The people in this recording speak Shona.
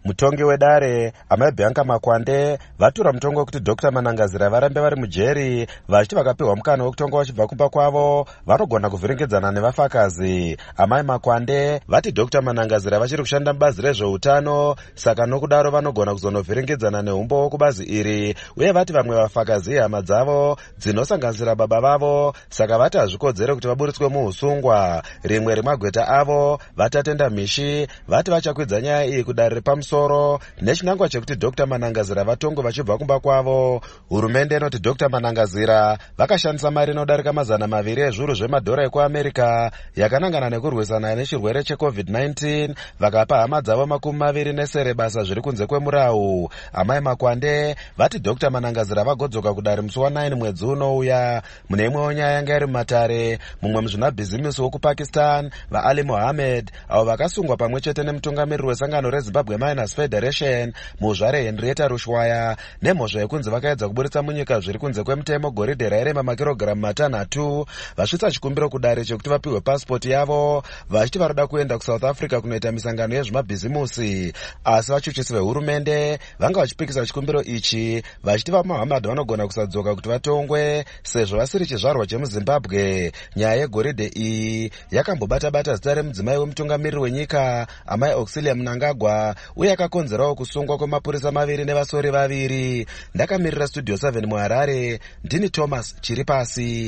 Mutongi wedare amai Bianca Makwande vatura mutongo wekuti Dr. Manangazira varambe vari mujeri vachiti vakapiwa mukana wekutonga vachibva kumba kwavo vanogona kuvhiringedzana nevafakazi. Amai Makwande vati Dr. Manangazira vachiri kushanda mubazi rezveutano, saka nokudaro vanogona kuzonovhiringedzana neumbo kubazi iri, uye vati vamwe vafakazi hama dzavo dzinosanganisira baba vavo, saka vati hazvikodzere kuti vaburitswe muusungwa. Rimwe remagweta avo vatatenda Mhishi vati vachakwidza nyaya iyi kudare repamusoro nechinangwa chekuti Dr. Manangazira vatongwe vachibva kumba kwavo. Hurumende inoti Dr. Manangazira vakashandisa mari inodarika $200 ezviuru zvemadhora ekuAmerica yakanangana nekurwisana nechirwere cheCovid-19 vakapa hama dzavo 24 basa zviri kunze kwemurau. Amai Makwande vati Dr. Manangazira vagodzoka kudare musi wa9 mwedzi unouya. Mune imwewo nyaya yanga iri mumatare, mumwe muzvinabhizimusi wokupakistan vaAli Mohammed avo vakasungwa pamwe chete nemutungamiriri wesangano reZimbabwe Miners Federation muzvare Henrietta Rushwaya nemhosva yekunzi vakaedza kuburitsa munyika zviri kunze kwemutemo goridhe rairema makirogiramu 600 vasvitsa chikumbiro kudare chekuti vapihwe pasipoti yavo vachiti varida kuenda kuSouth Africa kunoita misangano yezvimabhizimusi. Asi vachuchisi vehurumende vanga vachipikisa chikumbiro ichi vachiti vaMohammed vanogona kusadzoka kuti vatongwe sezvo vasiri chizvarwa chemuZimbabwe. Nyaya yegoridhe iyi yakambobata-bata zita remudzimai wemutungamiriri wenyika amai Auxilia Mnangagwa uye akakonzerawo kusungwa kwemapurisa 2 nevasori 2. Ndakamirira Studio 7 muHarare, ndini Thomas Chiripasi.